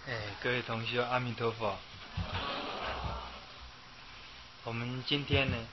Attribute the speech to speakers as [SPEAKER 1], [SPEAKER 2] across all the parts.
[SPEAKER 1] 各位同学，阿弥陀佛。我们今天呢，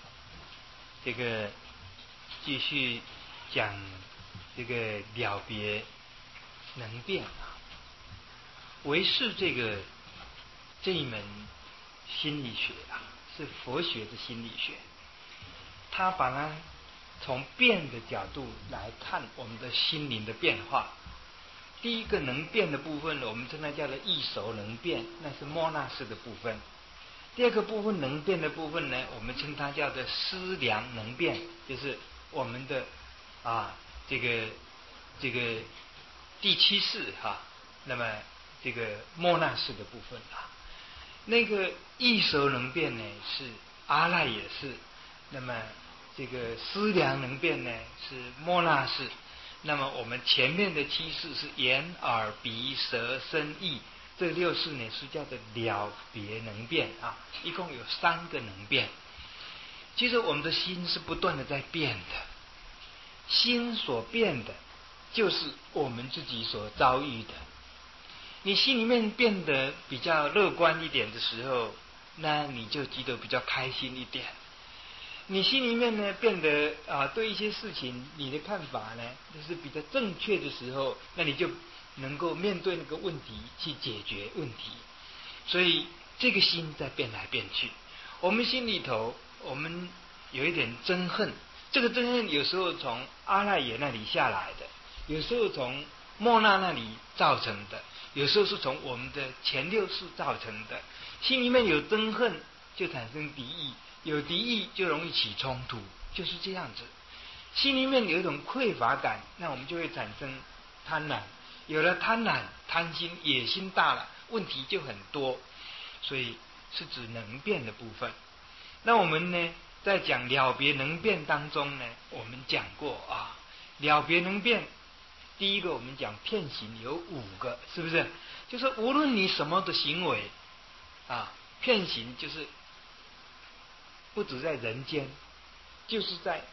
[SPEAKER 1] 继续讲这个了别能变啊，唯识这一门心理学啊，是佛学的心理学，他把它从变的角度来看我们的心灵的变化。第一个能变的部分呢，我们称它叫做异熟能变，那是莫那式的部分。第二个部分能变的部分呢，我们称它叫做思量能变，就是我们的这个第七世那么这个莫那式的部分那个异熟能变呢是阿赖耶识，那么这个思量能变呢是莫那式。那么我们前面的七世是眼耳鼻舌身意，这六世呢是叫做了别能变一共有3个能变。其实我们的心是不断的在变的，心所变的就是我们自己所遭遇的。你心里面变得比较乐观一点的时候，那你就觉得比较开心一点。你心里面呢变得对一些事情你的看法呢就是比较正确的时候，那你就能够面对那个问题去解决问题。所以这个心在变来变去。我们心里头我们有一点憎恨，这个憎恨有时候从阿赖耶那里下来的，有时候从莫那那里造成的，有时候是从我们的前六世造成的。心里面有憎恨就产生敌意，有敌意就容易起冲突，就是这样子。心里面有一种匮乏感，那我们就会产生贪婪，有了贪婪，贪心野心大了，问题就很多。所以是指能变的部分。那我们呢在讲了别能变当中呢，我们讲过了别能变，第一个我们讲遍行有5个，是不是？就是无论你什么的行为遍行就是不止在人间，就是在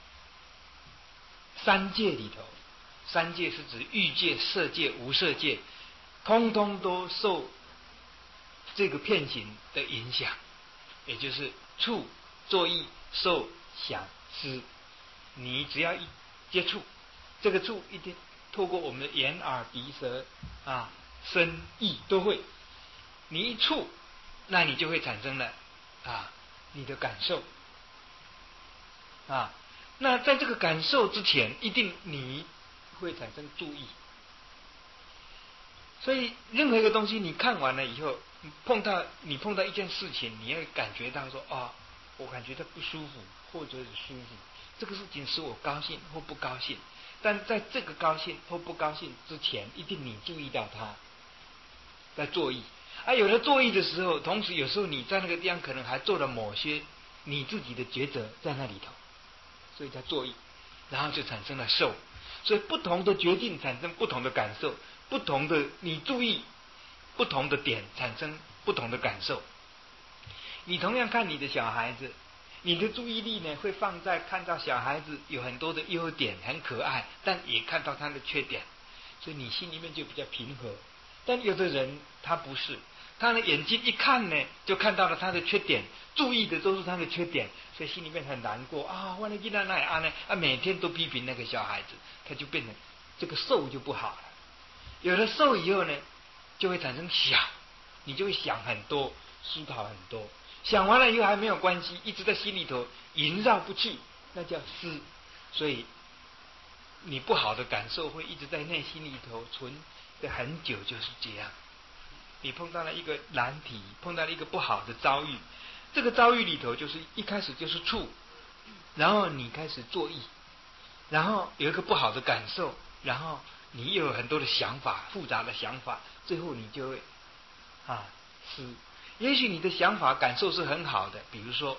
[SPEAKER 1] 3界里头。3界是指欲界、色界、无色界，通通都受这个遍行的影响，也就是触、作意、受、想、思。你只要一接触，这个触一定透过我们的眼耳鼻舌身意都会，你一触，那你就会产生了你的感受那在这个感受之前，一定你会产生注意。所以任何一个东西你看完了以后，你碰到一件事情，你要感觉到说我感觉到不舒服或者是舒服，这个事情使我高兴或不高兴。但在这个高兴或不高兴之前，一定你注意到它在作意。有了作意的时候，同时有时候你在那个地方可能还做了某些你自己的抉择在那里头，所以叫作意，然后就产生了受。所以不同的决定产生不同的感受，不同的你注意不同的点产生不同的感受。你同样看你的小孩子，你的注意力呢会放在看到小孩子有很多的优点很可爱，但也看到他的缺点，所以你心里面就比较平和。但有的人他不是，他的眼睛一看呢就看到了他的缺点，注意的都是他的缺点，所以心里面很难过我的囡仔哪样呢每天都批评那个小孩子，他就变成这个受就不好了。有了受以后呢，就会产生想，你就会想很多，思考很多，想完了以后还没有关系，一直在心里头萦绕不去，那叫思。所以你不好的感受会一直在内心里头存的很久，就是这样。你碰到了一个难题，碰到了一个不好的遭遇，这个遭遇里头就是一开始就是触，然后你开始作意，然后有一个不好的感受，然后你又有很多的想法，复杂的想法，最后你就会思。也许你的想法感受是很好的，比如说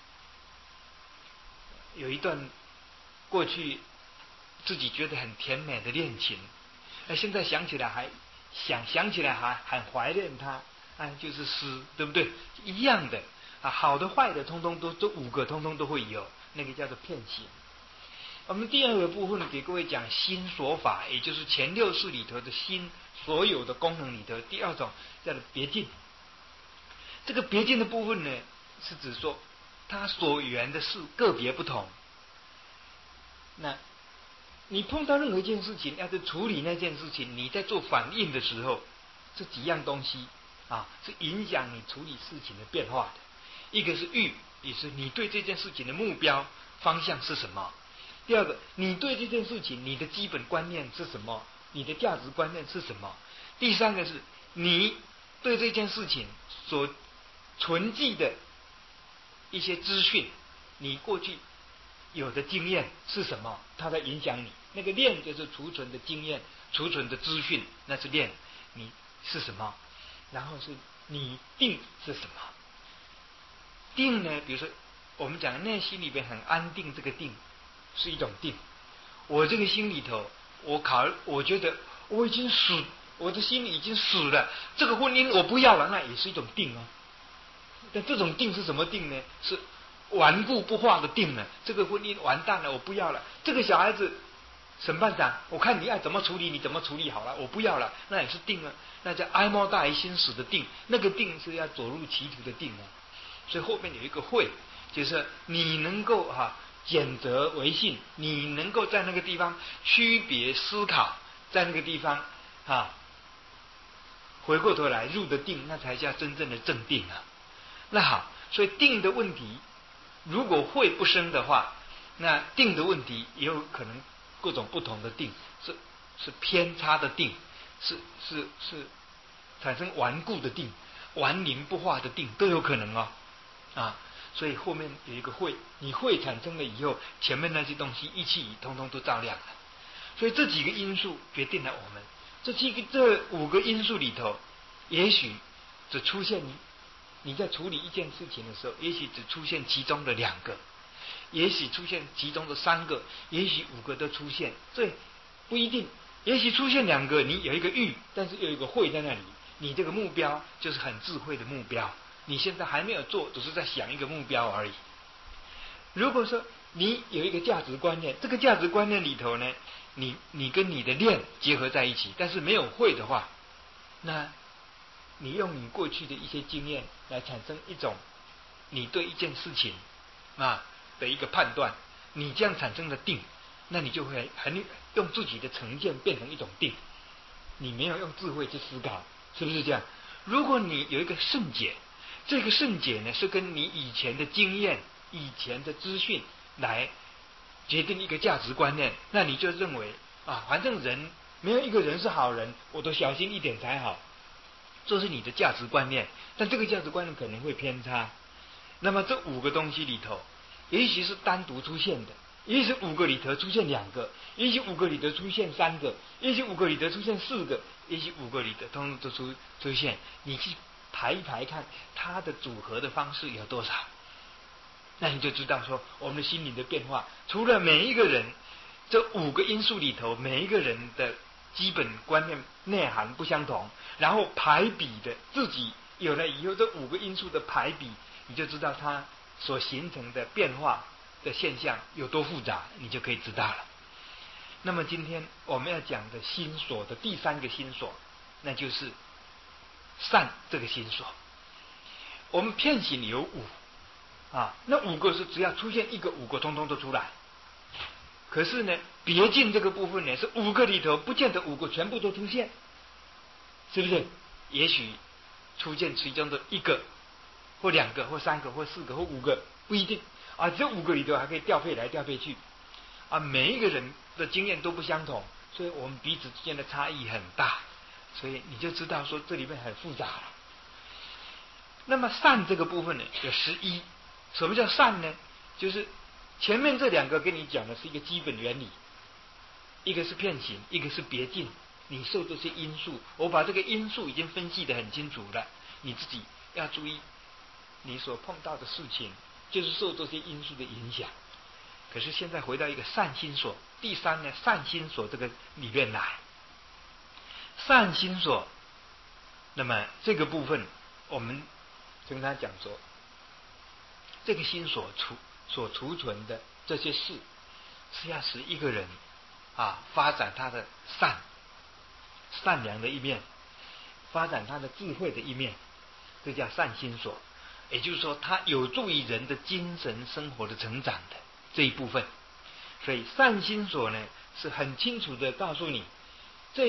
[SPEAKER 1] 有一段过去自己觉得很甜美的恋情，现在想起来还很怀念他，就是思，对不对？一样的好的坏的通通都这5个通通都会有，那个叫做遍行。我们第2个部分给各位讲心所法，也就是前6世里头的心所有的功能里头，第二种叫做别境。这个别境的部分呢，是指说它所缘的事个别不同。那你碰到任何一件事情，要是处理那件事情，你在做反应的时候，这几样东西是影响你处理事情的变化的。一个是欲，也是你对这件事情的目标方向是什么；第二个，你对这件事情你的基本观念是什么，你的价值观念是什么；第三个是你对这件事情所存记的一些资讯，你过去有的经验是什么，它在影响你。那个链就是储存的经验、储存的资讯，那是链。你是什么？然后是你定是什么？定呢？比如说我们讲内心里边很安定，这个定是一种定。我这个心里头，我觉得我已经死，我的心里已经死了，这个婚姻我不要了，那也是一种定啊。但这种定是什么定呢？是顽固不化的定呢。这个婚姻完蛋了，我不要了。这个小孩子，审判长，我看你爱怎么处理，你怎么处理好了，我不要了，那也是定啊。那叫哀莫大于心死的定，那个定是要走入歧途的定啊。所以后面有一个慧，就是你能够检责为信，你能够在那个地方区别思考，在那个地方回过头来入的定，那才叫真正的正定啊。那好，所以定的问题，如果慧不生的话，那定的问题也有可能各种不同的定，是偏差的定，是产生顽固的定、顽凝不化的定都有可能所以后面有一个慧，你慧产生了以后，前面那些东西一起通通都照亮了。所以这几个因素决定了我们这五个因素里头，也许只出现你在处理一件事情的时候，也许只出现其中的2个，也许出现其中的3个，也许5个都出现，这不一定。也许出现2个，你有一个欲，但是有一个慧在那里，你这个目标就是很智慧的目标，你现在还没有做，只是在想一个目标而已。如果说你有一个价值观念，这个价值观念里头呢，你跟你的念结合在一起，但是没有慧的话，那你用你过去的一些经验来产生一种你对一件事情的一个判断，你这样产生的定，那你就会用自己的成见变成一种定，你没有用智慧去思考，是不是这样？如果你有一个圣解，这个圣解呢是跟你以前的经验、以前的资讯来决定一个价值观念，那你就认为反正人没有一个人是好人，我都小心一点才好，这是你的价值观念。但这个价值观念可能会偏差。那么这5个东西里头，也许是单独出现的，也许5个里头出现2个，也许5个里头出现3个，也许5个里头出现4个，也许5个里头通通都出现。你去排一排看，它的组合的方式有多少，那你就知道说我们的心理的变化。除了每一个人这5个因素里头，每一个人的基本观念内涵不相同，然后排比的自己有了以后，这5个因素的排比，你就知道它所形成的变化的现象有多复杂，你就可以知道了。那么今天我们要讲的心所的第3个心所，那就是善这个心所。我们遍行有5那5个是只要出现一个，5个通通都出来。可是呢，别境这个部分呢，是5个里头不见得5个全部都出现，是不是？也许出现其中的1个或2个或3个或4个或5个，不一定这5个里头还可以调配来调配去每一个人的经验都不相同，所以我们彼此之间的差异很大，所以你就知道说这里面很复杂了。那么善这个部分呢，有11。什么叫善呢？就是前面这2个跟你讲的是一个基本原理，一个是遍行，一个是别境。你受这些因素，我把这个因素已经分析得很清楚了，你自己要注意，你所碰到的事情就是受这些因素的影响。可是现在回到一个善心所，第3呢，善心所这个里面来，善心所，那么这个部分我们跟他讲说，这个心所储存的这些事，是要使一个人发展他的善。 善良的一面，发展他的智慧的一面，这叫善心所。也就是说，它有助于人的精神生活的成长的这一部分。所以善心所呢，是很清楚的告诉你，这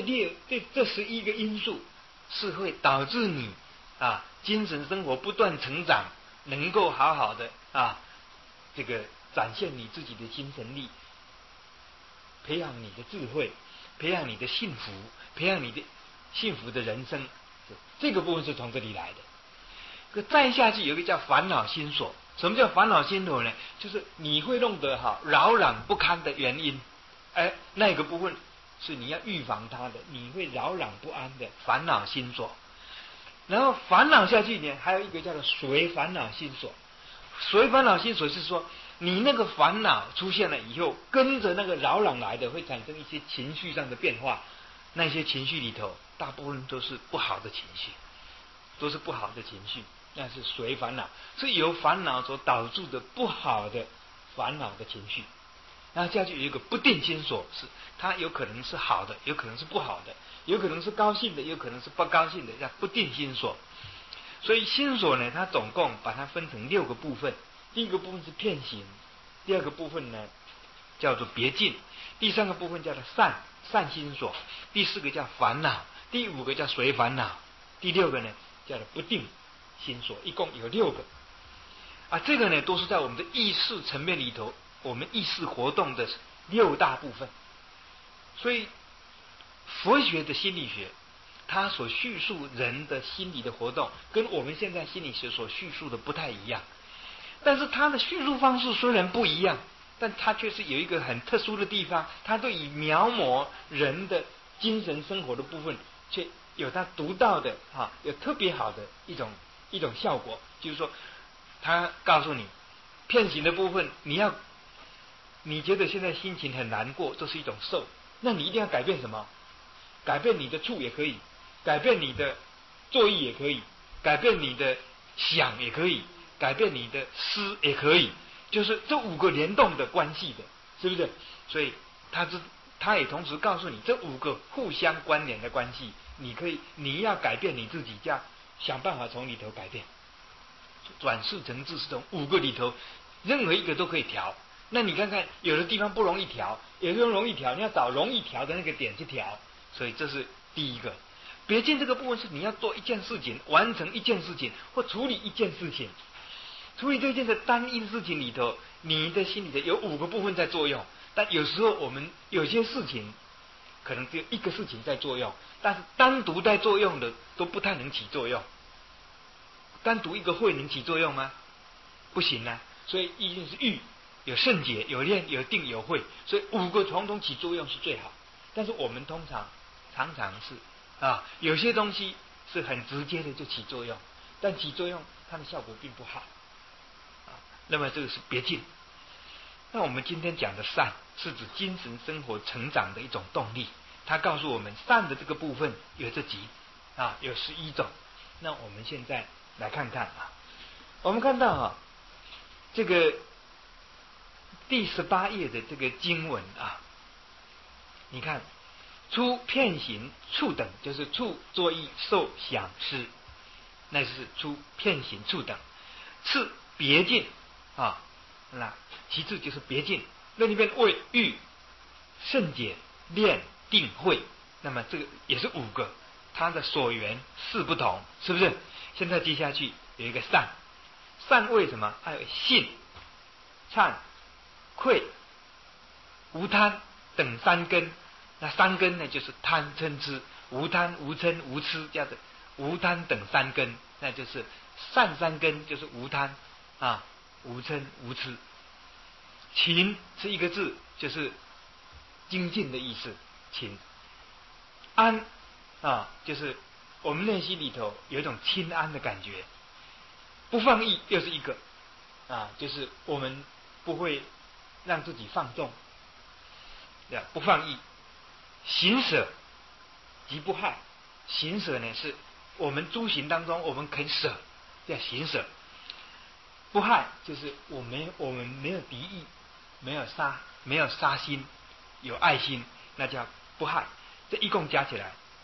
[SPEAKER 1] 11个因素是会导致你精神生活不断成长，能够好好的这个展现你自己的精神力，培养你的智慧，培养你的幸福，培养你的幸福的人生。这个部分是从这里来的。再下去有一个叫烦恼心所。什么叫烦恼心所呢？就是你会弄得扰攘不堪的原因，那个部分是你要预防它的，你会扰攘不安的烦恼心所。然后烦恼下去呢，还有一个叫做随烦恼心所。随烦恼心所是说，你那个烦恼出现了以后，跟着那个扰攘来的，会产生一些情绪上的变化。那些情绪里头，大部分都是不好的情绪，都是不好的情绪。那是随烦恼，是由烦恼所导致的不好的烦恼的情绪。然后下去有一个不定心所，是它有可能是好的，有可能是不好的，有可能是高兴的，有可能是不高兴的，叫不定心所。所以心所呢，它总共把它分成6个部分。第一个部分是遍行，第二个部分呢叫做别境，第三个部分叫做善心所，第4个叫烦恼，第5个叫随烦恼，第6个呢叫做不定心所，一共有6个。这个呢都是在我们的意识层面里头，我们意识活动的6大部分。所以佛学的心理学，它所叙述人的心理的活动，跟我们现在心理学所叙述的不太一样。但是它的叙述方式虽然不一样，但它却是有一个很特殊的地方，它对于描摹人的精神生活的部分，却有它独到的有特别好的一种效果。就是说，他告诉你，遍行的部分，你觉得现在心情很难过，这是一种受，那你一定要改变什么？改变你的处也可以，改变你的作意也可以，改变你的想也可以，改变你的思也可以，就是这5个联动的关系的，是不是？所以他也同时告诉你这5个互相关联的关系，你要改变你自己，这样想办法从里头改变。转世成智是从5个里头，任何一个都可以调。那你看看，有的地方不容易调，有的地方容易调，你要找容易调的那个点去调。所以这是第一个。别境这个部分是你要做一件事情，完成一件事情，或处理一件事情。处理这件的单一事情里头，你的心里头有5个部分在作用。但有时候我们有些事情可能只有1个事情在作用，但是单独在作用的都不太能起作用。单独一个会能起作用吗？不行啊！所以一定是欲，有圣解，有念，有定，有慧，所以5个统统起作用是最好。但是我们常常是有些东西是很直接的就起作用，但起作用它的效果并不好那么这个是别境。那我们今天讲的善，是指精神生活成长的一种动力。它告诉我们善的这个部分有这几有11种。那我们现在来看看我们看到这个第18页的这个经文你看，出遍行处等，就是处作意受想思，那是出遍行处等。次别境那其次就是别境，那里面为欲圣解念定慧，那么这个也是5个，它的所缘是不同，是不是？现在接下去有一个善，善为什么？还有信、忏、愧、无贪等3根。那3根呢，就是贪嗔痴，无贪无嗔无痴，叫做无贪等3根，那就是善3根，就是无贪无嗔无痴。勤是1个字，就是精进的意思，勤。安就是我们内心里头有一种清安的感觉。不放逸又是1个就是我们不会让自己放纵，不放逸。行舍即不害，行舍呢是我们诸行当中我们肯舍，叫行舍。不害就是我们没有敌意，没有杀心，有爱心，那叫不害。这一共加起来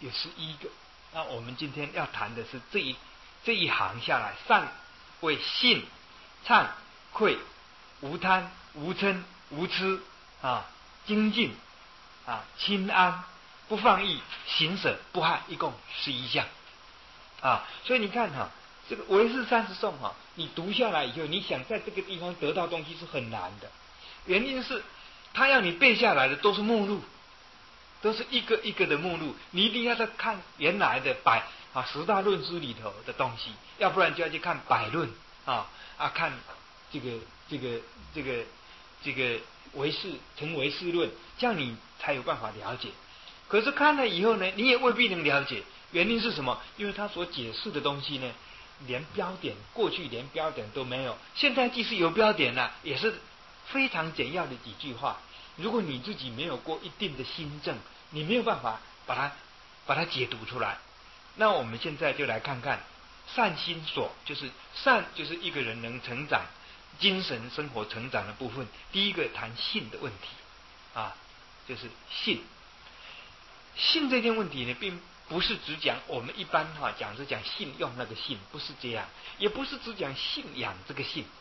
[SPEAKER 1] 有11个。那我们今天要谈的是这一行下来，善为信、忏、愧、无贪、无嗔、无痴精进清安、不放逸、行舍、不害，一共11项所以你看这个唯识30颂你读下来以后，你想在这个地方得到东西是很难的。原因是他要你背下来的都是目录，都是一个一个的目录，你一定要再看原来的十大论师里头的东西，要不然就要去看百论看这个唯识成唯识论，这样你才有办法了解。可是看了以后呢，你也未必能了解。原因是什么？因为他所解释的东西呢，连标点，过去连标点都没有，现在即使有标点了，也是非常简要的几句话。如果你自己没有过一定的心证，你没有办法把它解读出来。那我们现在就来看看善心所，就是善，就是一个人能成长，精神生活成长的部分。第一个谈信的问题就是信。信这件问题呢，并不是只讲我们一般讲是讲信用那个信，不是这样，也不是只讲信仰这个信，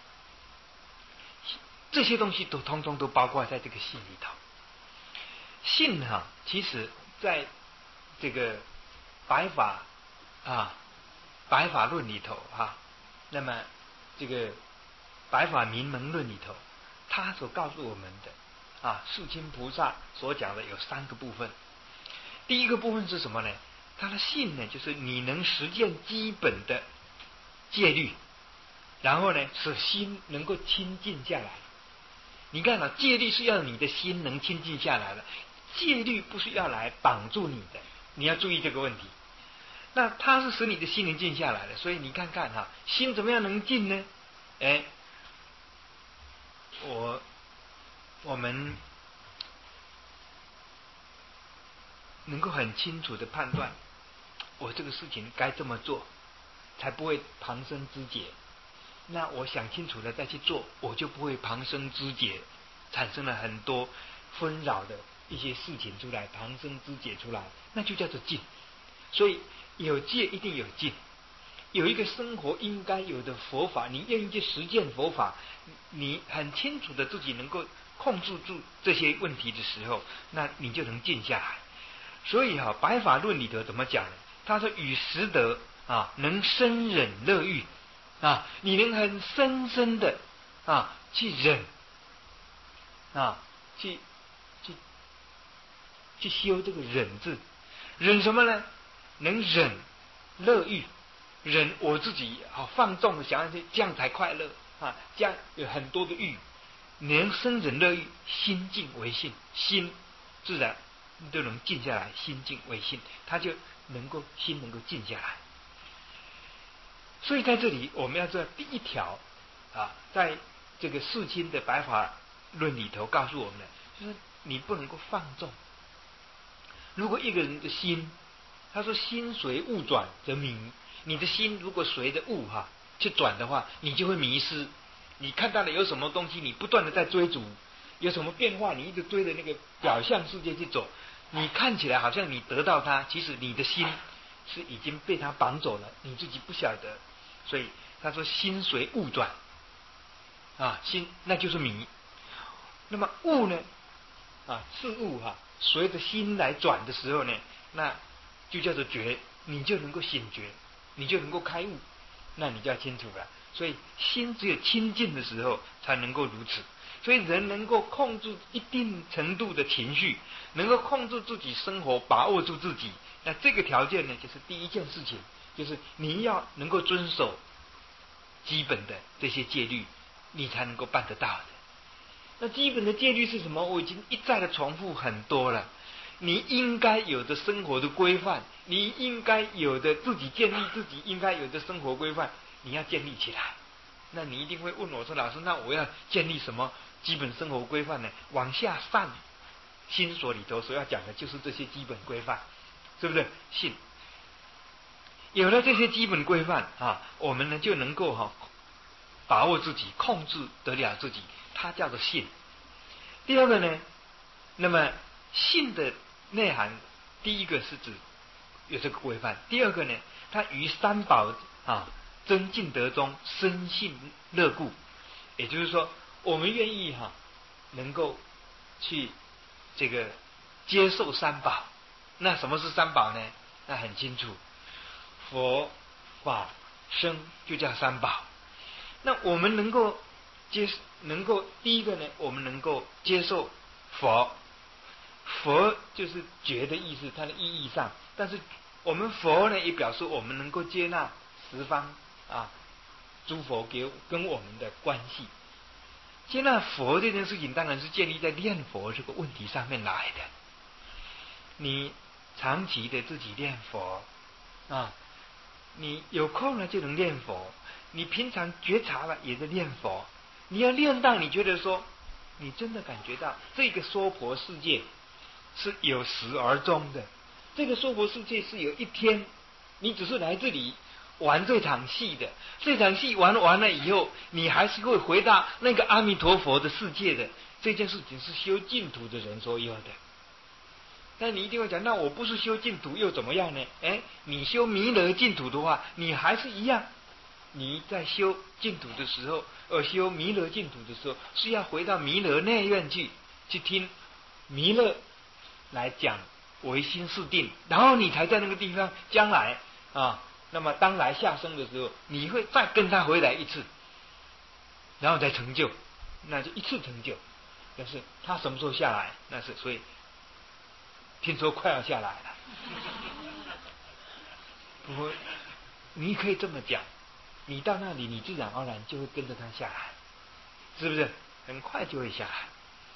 [SPEAKER 1] 这些东西都通通都包括在这个信里头。信其实在这个白法论里头那么这个白法明门论里头，他所告诉我们的世亲菩萨所讲的有3个部分。第一个部分是什么呢？他的信呢，就是你能实践基本的戒律，然后呢，使心能够清净下来。你看戒律是要你的心能清净下来的，戒律不是要来绑住你的，你要注意这个问题。那它是使你的心能静下来的，所以你看看心怎么样能静呢？我们能够很清楚的判断，我这个事情该这么做，才不会旁生枝节。那我想清楚了再去做，我就不会旁生枝节，产生了很多纷扰的一些事情出来，旁生枝节出来，那就叫做静。所以有戒一定有静，有一个生活应该有的佛法，你愿意去实践佛法，你很清楚的自己能够控制住这些问题的时候，那你就能静下来。所以白法论里头怎么讲呢？他说与实德能深忍乐欲你能很深深的去忍去修这个忍字。忍什么呢？能忍乐欲，忍我自己放纵的想要这样才快乐这样有很多的欲，能深忍乐欲，心静为性，心自然都能静下来，心静为性，他就心能够静下来。所以在这里我们要知道第一条在这个世亲的白法论里头告诉我们的，就是你不能够放纵。如果一个人的心，他说心随物转则迷，你的心如果随着物去转的话，你就会迷失。你看到了有什么东西，你不断的在追逐，有什么变化，你一直追着那个表象世界去走，你看起来好像你得到它，其实你的心是已经被它绑走了，你自己不晓得。所以他说心随物转心那就是迷。那么物呢事物随着心来转的时候呢，那就叫做觉，你就能够醒觉，你就能够开悟，那你就要清楚了。所以心只有清净的时候才能够如此。所以人能够控制一定程度的情绪，能够控制自己生活，把握住自己，那这个条件呢，就是第一件事情，就是你要能够遵守基本的这些戒律，你才能够办得到的。那基本的戒律是什么？我已经一再的重复很多了。你应该有的生活的规范，你应该有的自己建立自己应该有的生活规范，你要建立起来。那你一定会问我说，老师，那我要建立什么基本生活规范呢？往下善心所里头所要讲的就是这些基本规范，是不是？信有了这些基本规范我们呢就能够把握自己，控制得了自己，它叫做信。第二个呢，那么信的内涵， 第一个是指有这个规范，第二个呢，它于三宝增进德中深信乐故，也就是说，我们愿意能够去这个接受三宝。那什么是三宝呢？那很清楚，佛法僧就叫三宝。那我们能够第一个呢，我们能够接受佛，佛就是觉的意思，它的意义上，但是我们佛呢，也表示我们能够接纳十方诸佛跟我们的关系。接纳佛这件事情，当然是建立在念佛这个问题上面来的。你长期的自己念佛你有空了就能念佛，你平常觉察了也在念佛，你要念到你觉得说，你真的感觉到这个娑婆世界是有始而终的，这个娑婆世界是有一天，你只是来这里玩这场戏的，这场戏玩完了以后，你还是会回到那个阿弥陀佛的世界的。这件事情是修净土的人所有的。但你一定会讲，那我不是修净土又怎么样呢？你修弥勒净土的话，你还是一样。你在修净土的时候，修弥勒净土的时候，是要回到弥勒内院去听弥勒来讲唯心是定，然后你才在那个地方将来那么当来下生的时候，你会再跟他回来一次，然后再成就，那就一次成就。但是他什么时候下来？那是所以听说快要下来了。不过你可以这么讲，你到那里，你自然而然就会跟着他下来，是不是？很快就会下来。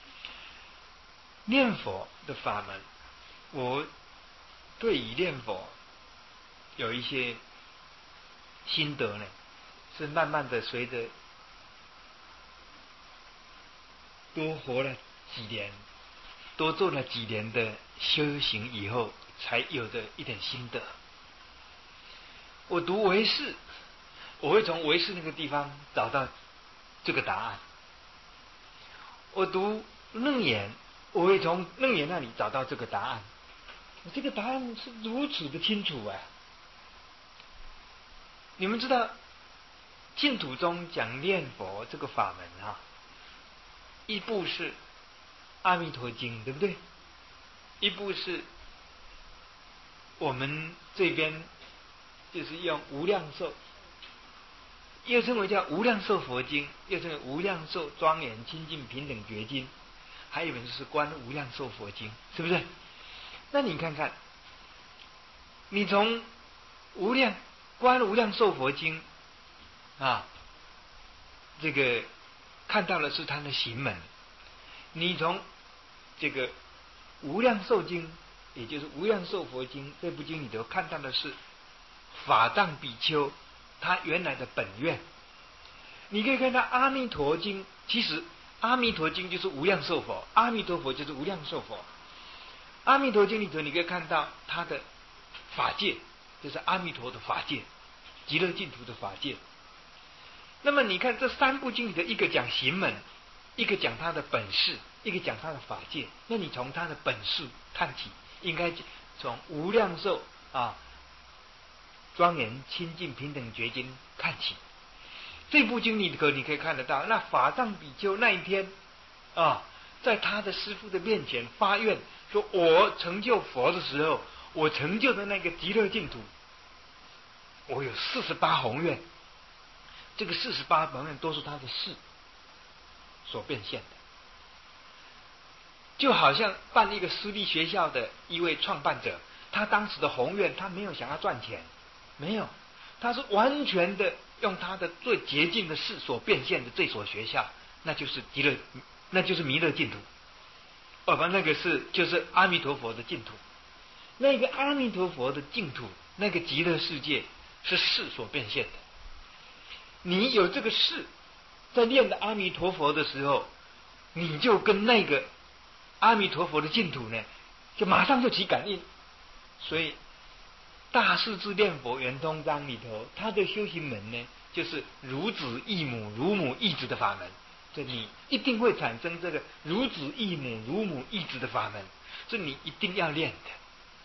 [SPEAKER 1] 念佛的法门，我对于念佛有一些心得呢，是慢慢的随着多活了几年，多做了几年的修行以后，才有的一点心得。我读唯识，我会从唯识那个地方找到这个答案；我读楞严，我会从楞严那里找到这个答案。这个答案是如此的清楚你们知道净土中讲念佛这个法门一部是阿弥陀经，对不对？一部是我们这边就是用无量寿，又称为叫无量寿佛经，又称为无量寿庄严清净平等觉经，还有一本就是观无量寿佛经，是不是？那你看看，你从观无量寿佛经这个看到的是他的行门，你从这个无量寿经，也就是无量寿佛经这部经里头看到的是法藏比丘他原来的本愿。你可以看到阿弥陀经，其实阿弥陀经就是无量寿佛，阿弥陀佛就是无量寿佛。阿弥陀经里头你可以看到他的法界，就是阿弥陀的法界，极乐净土的法界。那么你看这三部经里的，一个讲行门，一个讲他的本事，一个讲他的法界。那你从他的本事看起，应该从无量寿庄严清净平等觉经看起。这部经里头你可以看得到，那法藏比丘那一天在他的师父的面前发愿，说我成就佛的时候，我成就的那个极乐净土，我有48宏愿。这个48宏愿都是他的事所变现的，就好像办一个私立学校的一位创办者，他当时的宏愿，他没有想要赚钱，没有，他是完全的用他的最洁净的事所变现的这所学校，那就是弥勒净土。那个就是阿弥陀佛的净土。那个阿弥陀佛的净土，那个极乐世界是事所变现的。你有这个事，在念的阿弥陀佛的时候，你就跟那个阿弥陀佛的净土呢，就马上就起感应。所以大势至念佛圆通章里头，他的修行门呢，就是如子忆母，如母忆子的法门。这你一定会产生这个如子忆母，如母忆子的法门，这你一定要练的。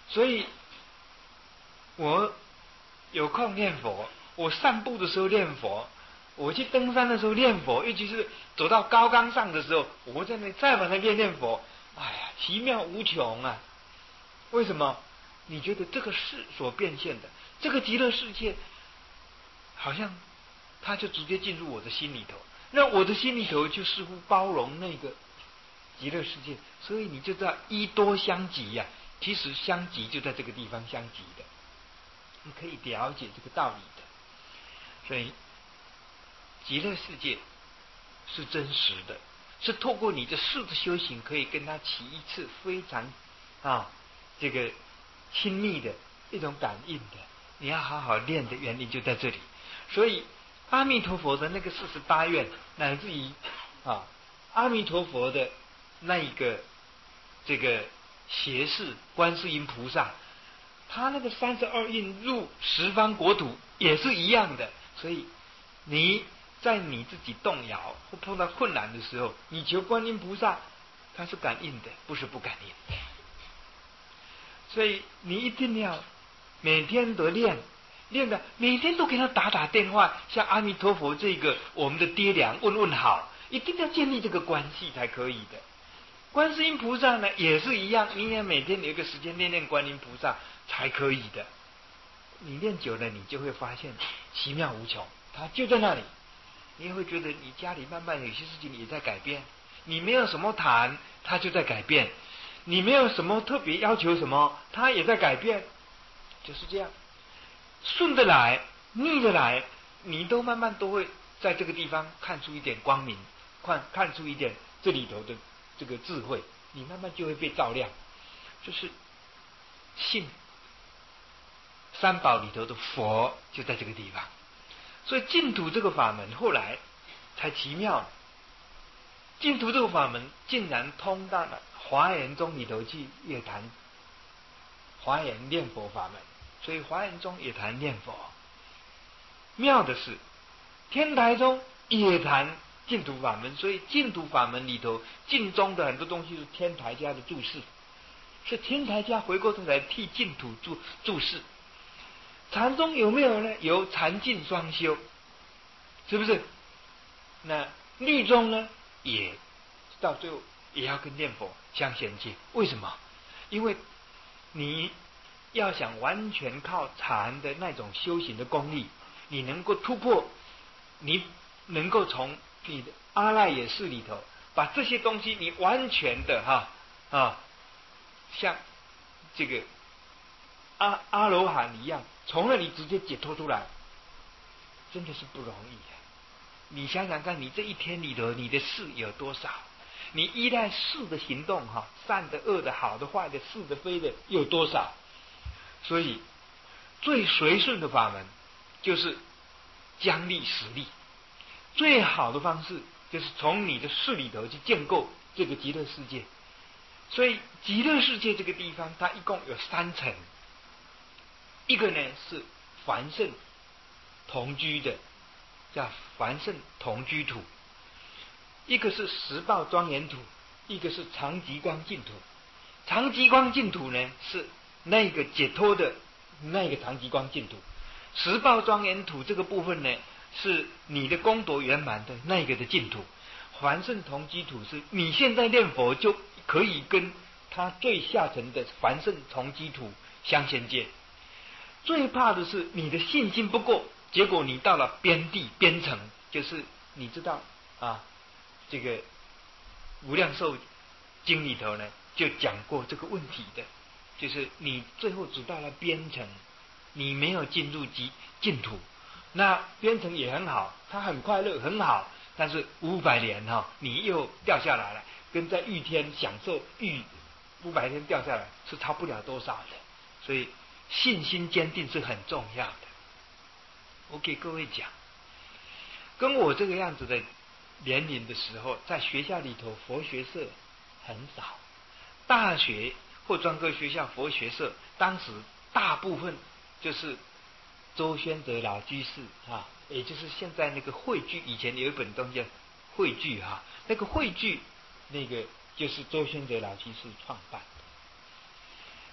[SPEAKER 1] 所以我有空念佛，我散步的时候念佛，我去登山的时候念佛，尤其是走到高岗上的时候，我在那再往那边念佛，哎呀，奇妙无穷啊！为什么？你觉得这个事所变现的这个极乐世界，好像它就直接进入我的心里头，那我的心里头就似乎包容那个极乐世界，所以你就知道一多相即呀、其实相即就在这个地方相即的，你可以了解这个道理的。所以极乐世界是真实的，是透过你这世的修行，可以跟他起一次非常这个亲密的一种感应的。你要好好练的原理就在这里。所以阿弥陀佛的那个48愿，乃至于阿弥陀佛的那一个这个胁侍观世音菩萨，他那个32印入十方国土也是一样的。所以你在你自己动摇或碰到困难的时候，你求观音菩萨，他是感应的，不是不感应。所以你一定要每天都练的，每天都给他打电话，像阿弥陀佛这个我们的爹娘问好，一定要建立这个关系才可以的。观世音菩萨呢也是一样，你也每天有一个时间练观音菩萨才可以的。你练久了，你就会发现奇妙无穷，它就在那里。你也会觉得你家里慢慢有些事情也在改变，你没有什么谈，它就在改变；你没有什么特别要求什么，它也在改变，就是这样。顺得来，逆得来，你都慢慢都会在这个地方看出一点光明，看出一点这里头的这个智慧，你慢慢就会被照亮。就是信三宝里头的佛就在这个地方。所以净土这个法门后来才奇妙，净土这个法门竟然通到了华严宗里头去，也谈华严念佛法门。所以华严宗也谈念佛。妙的是天台宗也谈净土法门，所以净土法门里头净宗的很多东西是天台家的注释，是天台家回过头来替净土注释。禅宗有没有呢？有禅净双修，是不是？那律宗呢，也到最后也要跟念佛相衔接。为什么？因为你要想完全靠禅的那种修行的功力，你能够突破，你能够从你的阿赖耶识里头把这些东西你完全的像这个阿罗汉一样，从那里直接解脱出来，真的是不容易啊！你想想看，你这一天里头你的事有多少？你依赖事的行动善的、恶的、好的、坏的、是的、非的有多少？所以最随顺的法门就是将力使力，最好的方式就是从你的事里头去建构这个极乐世界。所以极乐世界这个地方，它一共有3层。一个呢是凡圣同居的，叫凡圣同居土；一个是十报庄严土；一个是常寂光净土。常寂光净土呢是那个解脱的那个常寂光净土，十报庄严土这个部分呢是你的功德圆满的那个的净土。凡圣同居土是你现在念佛就可以跟他最下层的凡圣同居土相衔接。最怕的是你的信心不够，结果你到了边地边城，就是你知道这个无量寿经里头呢就讲过这个问题的，就是你最后只到了边城，你没有进入净土。那边城也很好，他很快乐很好，但是500年你又掉下来了，跟在欲天享受欲500天掉下来是差不了多少的。所以信心坚定是很重要的。我给各位讲，跟我这个样子的年龄的时候，在学校里头佛学社很少，大学或专科学校佛学社当时大部分就是周宣哲老居士也就是现在那个汇聚，以前有一本东西叫汇聚那个汇聚那个就是周宣哲老居士创办的。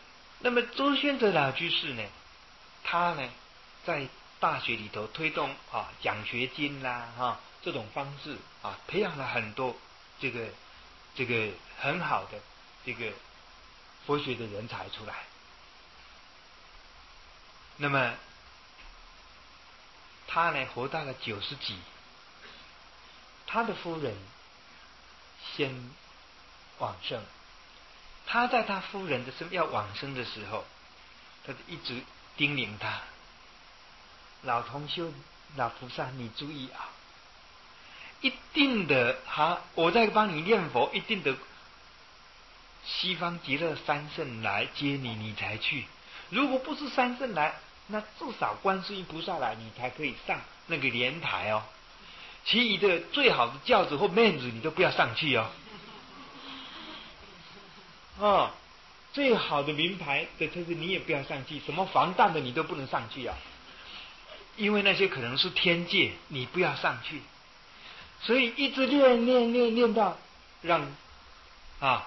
[SPEAKER 1] 那么周宣哲老居士呢，他呢在大学里头推动奖学金啦这种方式培养了很多这个很好的这个佛学的人才出来。那么他呢活到了90几，他的夫人先往生。他在他夫人的要往生的时候，他就一直叮咛他：老同修、老菩萨，你注意一定的我在帮你念佛，一定的西方极乐三圣来接你，你才去。如果不是三圣来，那至少观世音菩萨来，你才可以上那个莲台哦。其余的最好的轿子或面子，你都不要上去最好的名牌的车子你也不要上去，什么防弹的你都不能上去因为那些可能是天界，你不要上去。所以一直练到让